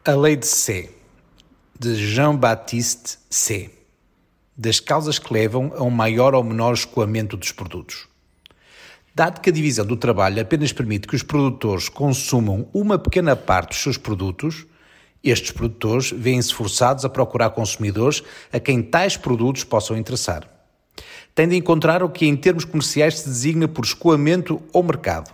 A Lei de C, de Jean-Baptiste C, das causas que levam a um maior ou menor escoamento dos produtos. Dado que a divisão do trabalho apenas permite que os produtores consumam uma pequena parte dos seus produtos, estes produtores vêem-se forçados a procurar consumidores a quem tais produtos possam interessar. Têm de encontrar o que em termos comerciais se designa por escoamento ou mercado.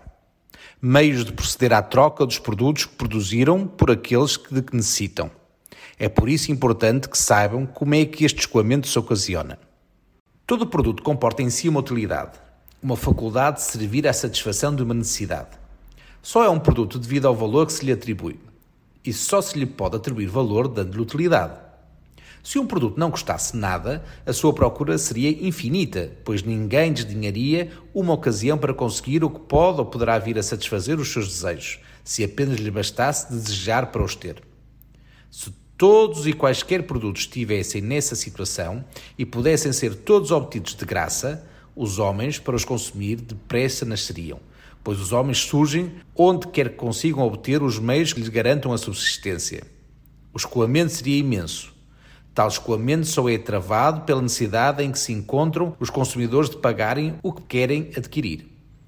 Meios de proceder à troca dos produtos que produziram por aqueles de que necessitam. É por isso importante que saibam como é que este escoamento se ocasiona. Todo produto comporta em si uma utilidade, uma faculdade de servir à satisfação de uma necessidade. Só é um produto devido ao valor que se lhe atribui, e só se lhe pode atribuir valor dando-lhe utilidade. Se um produto não custasse nada, a sua procura seria infinita, pois ninguém desdenharia uma ocasião para conseguir o que pode ou poderá vir a satisfazer os seus desejos, se apenas lhe bastasse desejar para os ter. Se todos e quaisquer produtos estivessem nessa situação e pudessem ser todos obtidos de graça, os homens, para os consumir, depressa nasceriam, pois os homens surgem onde quer que consigam obter os meios que lhes garantam a subsistência. O escoamento seria imenso. Tal escoamento só é travado pela necessidade em que se encontram os consumidores de pagarem o que querem adquirir.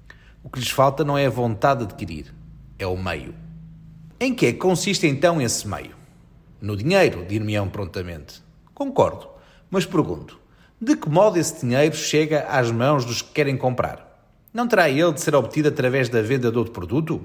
O que lhes falta não é a vontade de adquirir, é o meio. Em que é que consiste então esse meio? No dinheiro, dir-me-ão prontamente. Concordo, mas pergunto, de que modo esse dinheiro chega às mãos dos que querem comprar? Não terá ele de ser obtido através da venda de outro produto?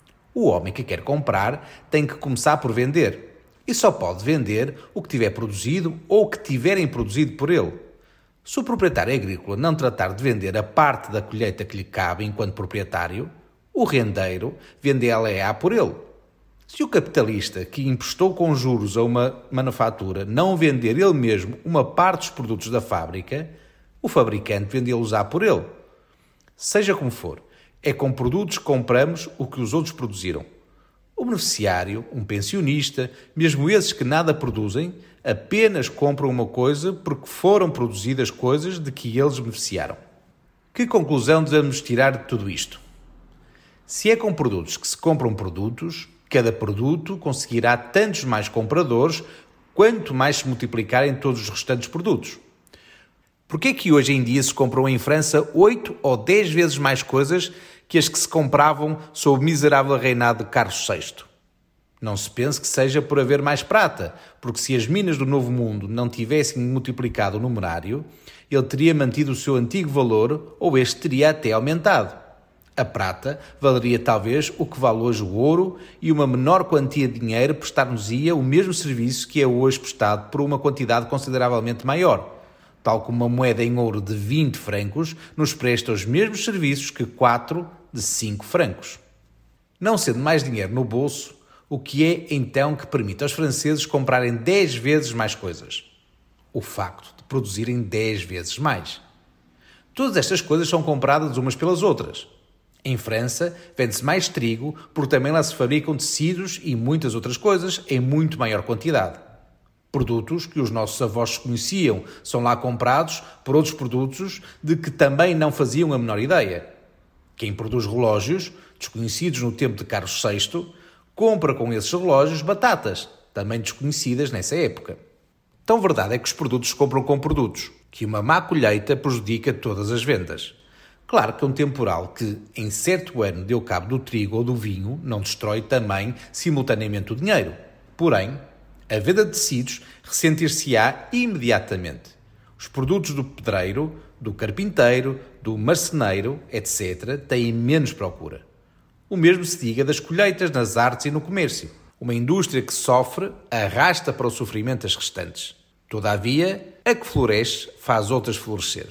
O homem que quer comprar tem que começar por vender. E só pode vender o que tiver produzido ou o que tiverem produzido por ele. Se o proprietário agrícola não tratar de vender a parte da colheita que lhe cabe enquanto proprietário, o rendeiro vende-a por ele. Se o capitalista que emprestou com juros a uma manufatura não vender ele mesmo uma parte dos produtos da fábrica, o fabricante vende-los-á por ele. Seja como for, é com produtos que compramos o que os outros produziram. O beneficiário, um pensionista, mesmo esses que nada produzem, apenas compram uma coisa porque foram produzidas coisas de que eles beneficiaram. Que conclusão devemos tirar de tudo isto? Se é com produtos que se compram produtos, cada produto conseguirá tantos mais compradores quanto mais se multiplicarem todos os restantes produtos. Por que é que hoje em dia se compram em França 8 ou 10 vezes mais coisas que as que se compravam sob o miserável reinado de Carlos VI? Não se pense que seja por haver mais prata, porque se as minas do Novo Mundo não tivessem multiplicado o numerário, ele teria mantido o seu antigo valor ou este teria até aumentado. A prata valeria talvez o que vale hoje o ouro e uma menor quantia de dinheiro prestar-nos-ia o mesmo serviço que é hoje prestado por uma quantidade consideravelmente maior. Tal como uma moeda em ouro de 20 francos nos presta os mesmos serviços que 4 de 5 francos. Não sendo mais dinheiro no bolso, o que é então que permite aos franceses comprarem 10 vezes mais coisas? O facto de produzirem 10 vezes mais. Todas estas coisas são compradas umas pelas outras. Em França, vende-se mais trigo, porque também lá se fabricam tecidos e muitas outras coisas em muito maior quantidade. Produtos que os nossos avós conheciam são lá comprados por outros produtos de que também não faziam a menor ideia. Quem produz relógios, desconhecidos no tempo de Carlos VI, compra com esses relógios batatas, também desconhecidas nessa época. Tão verdade é que os produtos se compram com produtos, que uma má colheita prejudica todas as vendas. Claro que um temporal que, em certo ano, deu cabo do trigo ou do vinho, não destrói também, simultaneamente, o dinheiro. Porém, a venda de tecidos ressentir-se-á imediatamente. Os produtos do pedreiro, do carpinteiro, do marceneiro, etc., têm menos procura. O mesmo se diga das colheitas nas artes e no comércio. Uma indústria que sofre arrasta para o sofrimento as restantes. Todavia, a que floresce faz outras florescer.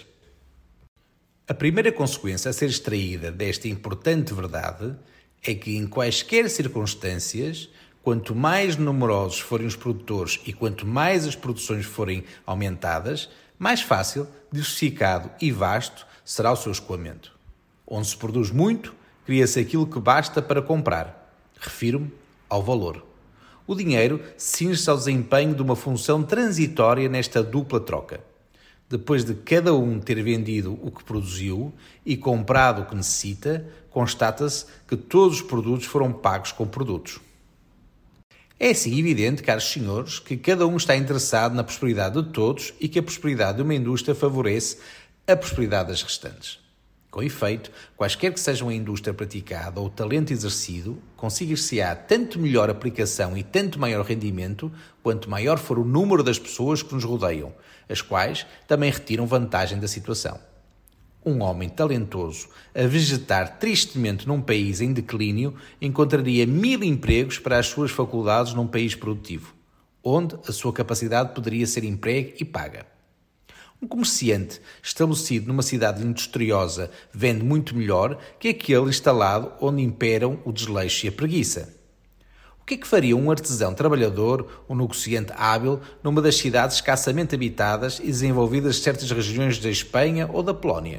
A primeira consequência a ser extraída desta importante verdade é que, em quaisquer circunstâncias, quanto mais numerosos forem os produtores e quanto mais as produções forem aumentadas, mais fácil, diversificado e vasto será o seu escoamento. Onde se produz muito, cria-se aquilo que basta para comprar. Refiro-me ao valor. O dinheiro cinge-se ao desempenho de uma função transitória nesta dupla troca. Depois de cada um ter vendido o que produziu e comprado o que necessita, constata-se que todos os produtos foram pagos com produtos. É assim evidente, caros senhores, que cada um está interessado na prosperidade de todos e que a prosperidade de uma indústria favorece a prosperidade das restantes. Com efeito, quaisquer que sejam a indústria praticada ou o talento exercido, conseguir-se-á tanto melhor aplicação e tanto maior rendimento, quanto maior for o número das pessoas que nos rodeiam, as quais também retiram vantagem da situação. Um homem talentoso a vegetar tristemente num país em declínio encontraria 1000 empregos para as suas faculdades num país produtivo, onde a sua capacidade poderia ser empregue e paga. Um comerciante estabelecido numa cidade industriosa vende muito melhor que aquele instalado onde imperam o desleixo e a preguiça. O que é que faria um artesão trabalhador, um negociante hábil, numa das cidades escassamente habitadas e desenvolvidas de certas regiões da Espanha ou da Polónia?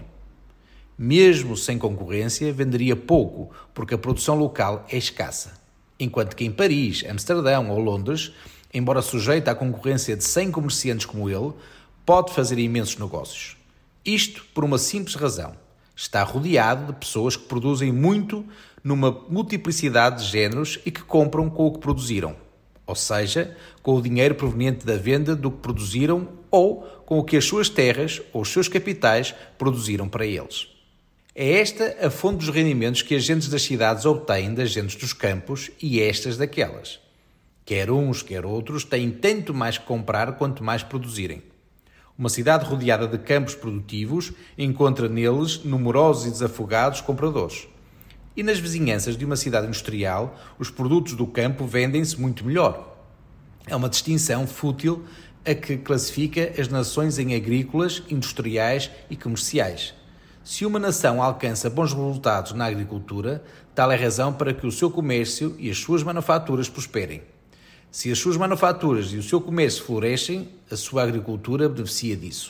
Mesmo sem concorrência, venderia pouco, porque a produção local é escassa. Enquanto que em Paris, Amsterdão ou Londres, embora sujeito à concorrência de 100 comerciantes como ele, pode fazer imensos negócios. Isto por uma simples razão. Está rodeado de pessoas que produzem muito numa multiplicidade de géneros e que compram com o que produziram. Ou seja, com o dinheiro proveniente da venda do que produziram ou com o que as suas terras ou os seus capitais produziram para eles. É esta a fonte dos rendimentos que as gentes das cidades obtêm das gentes dos campos e estas daquelas. Quer uns, quer outros, têm tanto mais que comprar quanto mais produzirem. Uma cidade rodeada de campos produtivos encontra neles numerosos e desafogados compradores. E nas vizinhanças de uma cidade industrial, os produtos do campo vendem-se muito melhor. É uma distinção fútil a que classifica as nações em agrícolas, industriais e comerciais. Se uma nação alcança bons resultados na agricultura, tal é a razão para que o seu comércio e as suas manufaturas prosperem. Se as suas manufaturas e o seu comércio florescem, a sua agricultura beneficia disso.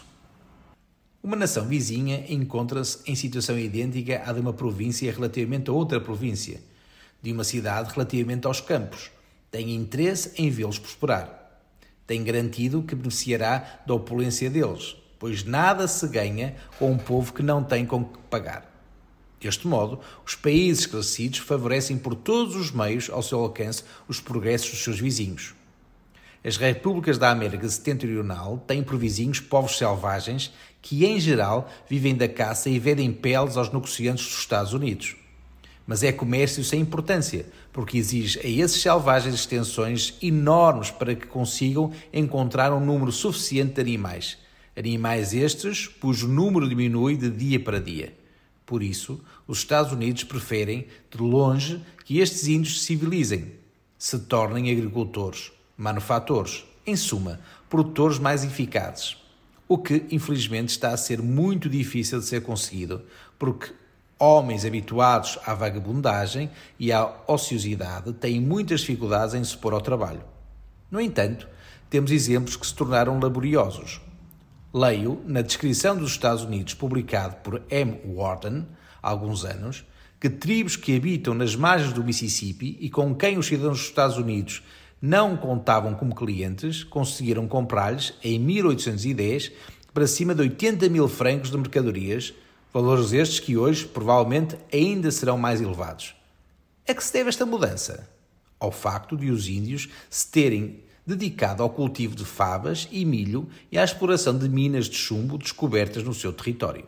Uma nação vizinha encontra-se em situação idêntica à de uma província relativamente a outra província, de uma cidade relativamente aos campos. Tem interesse em vê-los prosperar. Tem garantido que beneficiará da opulência deles, pois nada se ganha com um povo que não tem com que pagar. Deste modo, os países esclarecidos favorecem por todos os meios ao seu alcance os progressos dos seus vizinhos. As repúblicas da América Setentrional têm por vizinhos povos selvagens que, em geral, vivem da caça e vendem peles aos negociantes dos Estados Unidos. Mas é comércio sem importância, porque exige a esses selvagens extensões enormes para que consigam encontrar um número suficiente de animais. Animais estes cujo número diminui de dia para dia. Por isso, os Estados Unidos preferem, de longe, que estes índios se civilizem, se tornem agricultores, manufatores, em suma, produtores mais eficazes. O que, infelizmente, está a ser muito difícil de ser conseguido, porque homens habituados à vagabundagem e à ociosidade têm muitas dificuldades em se pôr ao trabalho. No entanto, temos exemplos que se tornaram laboriosos. Leio, na descrição dos Estados Unidos publicado por M. Wharton, há alguns anos, que tribos que habitam nas margens do Mississippi e com quem os cidadãos dos Estados Unidos não contavam como clientes, conseguiram comprar-lhes, em 1810, para cima de 80 mil francos de mercadorias, valores estes que hoje, provavelmente, ainda serão mais elevados. A que se deve esta mudança? Ao facto de os índios se terem dedicado ao cultivo de favas e milho e à exploração de minas de chumbo descobertas no seu território.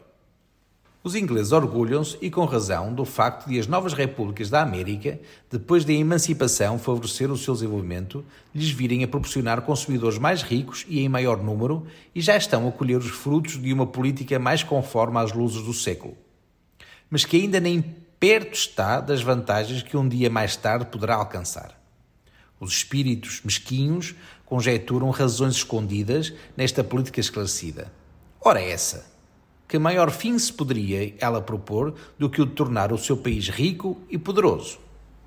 Os ingleses orgulham-se, e com razão, do facto de as novas repúblicas da América, depois da emancipação favorecer o seu desenvolvimento, lhes virem a proporcionar consumidores mais ricos e em maior número, e já estão a colher os frutos de uma política mais conforme às luzes do século. Mas que ainda nem perto está das vantagens que um dia mais tarde poderá alcançar. Os espíritos mesquinhos conjecturam razões escondidas nesta política esclarecida. Ora essa! Que maior fim se poderia ela propor do que o de tornar o seu país rico e poderoso?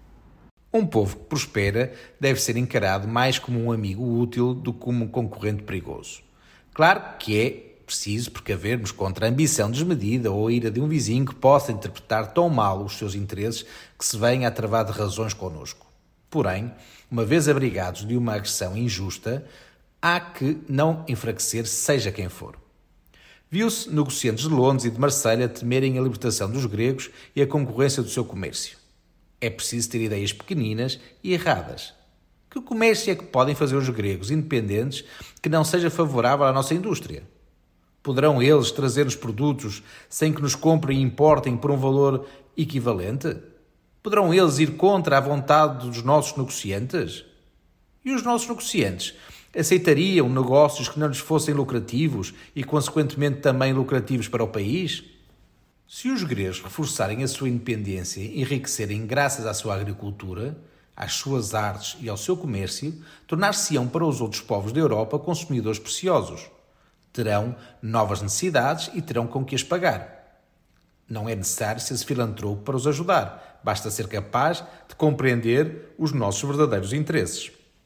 Um povo que prospera deve ser encarado mais como um amigo útil do que como um concorrente perigoso. Claro que é preciso precaver-nos contra a ambição desmedida ou a ira de um vizinho que possa interpretar tão mal os seus interesses que se venha a travar de razões connosco. Porém, uma vez abrigados de uma agressão injusta, há que não enfraquecer seja quem for. Viu-se negociantes de Londres e de Marselha temerem a libertação dos gregos e a concorrência do seu comércio. É preciso ter ideias pequeninas e erradas. Que comércio é que podem fazer os gregos independentes que não seja favorável à nossa indústria? Poderão eles trazer os produtos sem que nos comprem e importem por um valor equivalente? Poderão eles ir contra a vontade dos nossos negociantes? E os nossos negociantes aceitariam negócios que não lhes fossem lucrativos e, consequentemente, também lucrativos para o país? Se os gregos reforçarem a sua independência e enriquecerem graças à sua agricultura, às suas artes e ao seu comércio, tornar-se-ão para os outros povos da Europa consumidores preciosos. Terão novas necessidades e terão com que as pagar. Não é necessário ser filantropo para os ajudar, basta ser capaz de compreender os nossos verdadeiros interesses.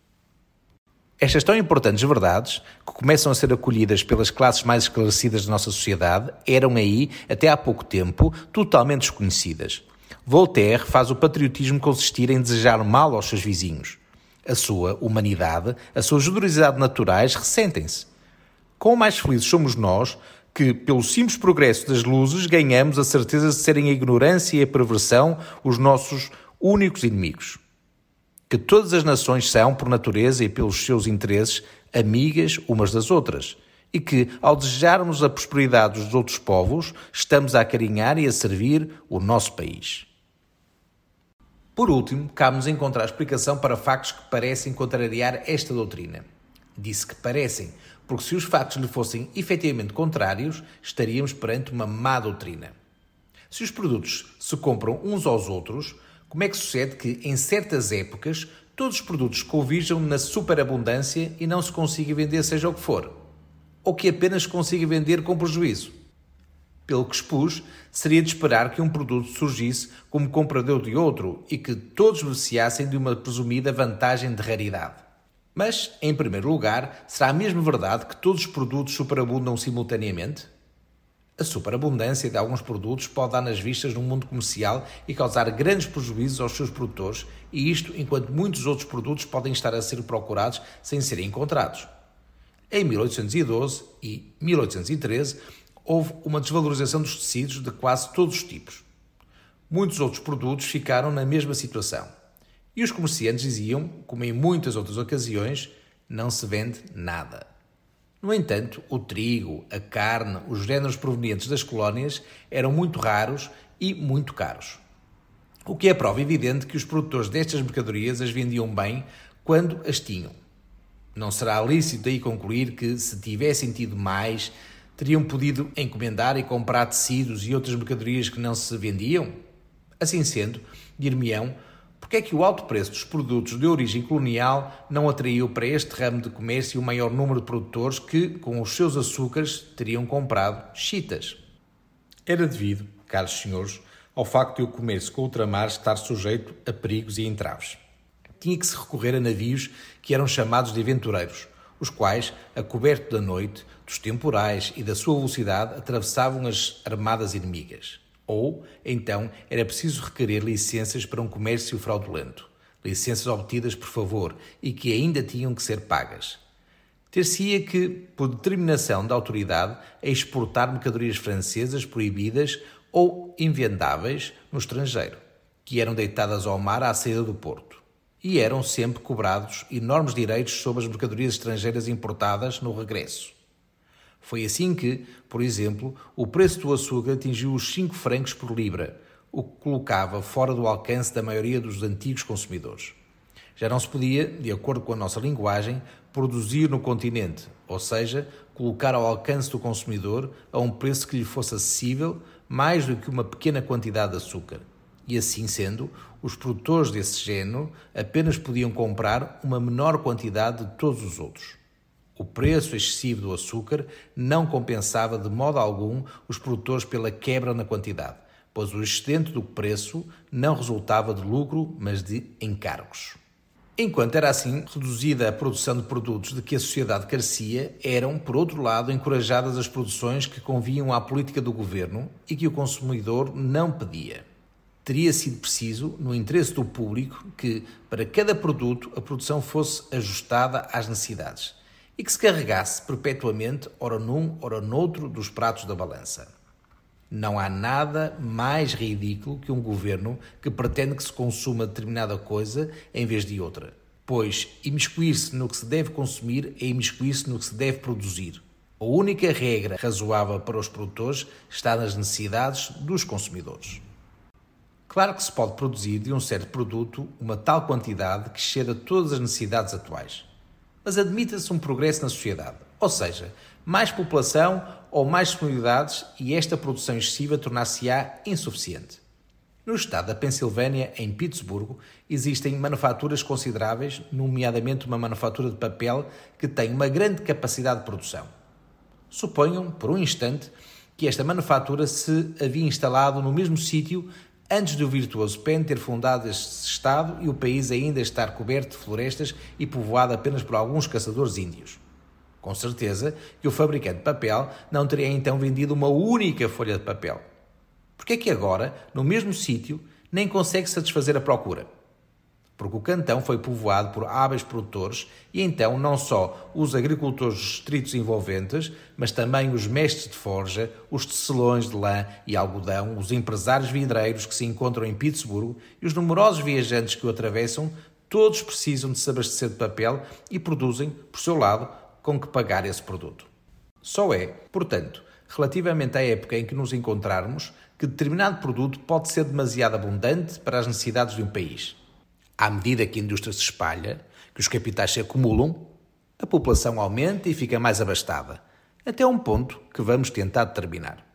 Estas tão importantes verdades, que começam a ser acolhidas pelas classes mais esclarecidas da nossa sociedade, eram aí, até há pouco tempo, totalmente desconhecidas. Voltaire faz o patriotismo consistir em desejar mal aos seus vizinhos. A sua humanidade, a sua generosidade naturais ressentem-se. Quão mais felizes somos nós que, pelo simples progresso das luzes, ganhamos a certeza de serem a ignorância e a perversão os nossos únicos inimigos. Que todas as nações são, por natureza e pelos seus interesses, amigas umas das outras, e que, ao desejarmos a prosperidade dos outros povos, estamos a acarinhar e a servir o nosso país. Por último, cabe-nos encontrar explicação para factos que parecem contrariar esta doutrina. Disse que parecem, porque se os factos lhe fossem efetivamente contrários, estaríamos perante uma má doutrina. Se os produtos se compram uns aos outros, como é que sucede que, em certas épocas, todos os produtos convirjam na superabundância e não se consiga vender seja o que for? Ou que apenas se consiga vender com prejuízo? Pelo que expus, seria de esperar que um produto surgisse como comprador de outro e que todos beneficiassem de uma presumida vantagem de raridade. Mas, em primeiro lugar, será mesmo verdade que todos os produtos superabundam simultaneamente? A superabundância de alguns produtos pode dar nas vistas no mundo comercial e causar grandes prejuízos aos seus produtores, e isto enquanto muitos outros produtos podem estar a ser procurados sem serem encontrados. Em 1812 e 1813, houve uma desvalorização dos tecidos de quase todos os tipos. Muitos outros produtos ficaram na mesma situação. E os comerciantes diziam, como em muitas outras ocasiões, não se vende nada. No entanto, o trigo, a carne, os géneros provenientes das colónias eram muito raros e muito caros. O que é prova evidente que os produtores destas mercadorias as vendiam bem quando as tinham. Não será lícito daí concluir que, se tivessem tido mais, teriam podido encomendar e comprar tecidos e outras mercadorias que não se vendiam? Assim sendo, dir-me-ão, porque é que o alto preço dos produtos de origem colonial não atraiu para este ramo de comércio o maior número de produtores que, com os seus açúcares, teriam comprado chitas? Era devido, caros senhores, ao facto de o comércio com ultramar estar sujeito a perigos e entraves. Tinha que se recorrer a navios que eram chamados de aventureiros, os quais, a coberto da noite, dos temporais e da sua velocidade, atravessavam as armadas inimigas. Ou, então, era preciso requerer licenças para um comércio fraudulento. Licenças obtidas por favor e que ainda tinham que ser pagas. Ter-se-ia que, por determinação da autoridade, a exportar mercadorias francesas proibidas ou invendáveis no estrangeiro, que eram deitadas ao mar à saída do porto. E eram sempre cobrados enormes direitos sobre as mercadorias estrangeiras importadas no regresso. Foi assim que, por exemplo, o preço do açúcar atingiu os 5 francos por libra, o que colocava fora do alcance da maioria dos antigos consumidores. Já não se podia, de acordo com a nossa linguagem, produzir no continente, ou seja, colocar ao alcance do consumidor a um preço que lhe fosse acessível mais do que uma pequena quantidade de açúcar. E assim sendo, os produtores desse género apenas podiam comprar uma menor quantidade de todos os outros. O preço excessivo do açúcar não compensava de modo algum os produtores pela quebra na quantidade, pois o excedente do preço não resultava de lucro, mas de encargos. Enquanto era assim reduzida a produção de produtos de que a sociedade carecia, eram, por outro lado, encorajadas as produções que convinham à política do governo e que o consumidor não pedia. Teria sido preciso, no interesse do público, que, para cada produto, a produção fosse ajustada às necessidades e que se carregasse perpetuamente, ora num, ora noutro, dos pratos da balança. Não há nada mais ridículo que um governo que pretende que se consuma determinada coisa em vez de outra. pois imiscuir-se no que se deve consumir é imiscuir-se no que se deve produzir. A única regra razoável para os produtores está nas necessidades dos consumidores. Claro que se pode produzir de um certo produto uma tal quantidade que exceda todas as necessidades atuais. Mas admita-se um progresso na sociedade, ou seja, mais população ou mais disponibilidades e esta produção excessiva tornar-se-á insuficiente. No estado da Pensilvânia, em Pittsburgh, existem manufaturas consideráveis, nomeadamente uma manufatura de papel que tem uma grande capacidade de produção. Suponham, por um instante, que esta manufatura se havia instalado no mesmo sítio antes do virtuoso Penn ter fundado este estado e o país ainda estar coberto de florestas e povoado apenas por alguns caçadores índios. Com certeza que o fabricante de papel não teria então vendido uma única folha de papel. Porque é que agora, no mesmo sítio, nem consegue satisfazer a procura? Porque o cantão foi povoado por hábeis produtores e então não só os agricultores dos distritos envolventes, mas também os mestres de forja, os tecelões de lã e algodão, os empresários vidreiros que se encontram em Pittsburgh e os numerosos viajantes que o atravessam, todos precisam de se abastecer de papel e produzem, por seu lado, com que pagar esse produto. Só é, portanto, relativamente à época em que nos encontrarmos, que determinado produto pode ser demasiado abundante para as necessidades de um país. À medida que a indústria se espalha, que os capitais se acumulam, a população aumenta e fica mais abastada, até um ponto que vamos tentar determinar.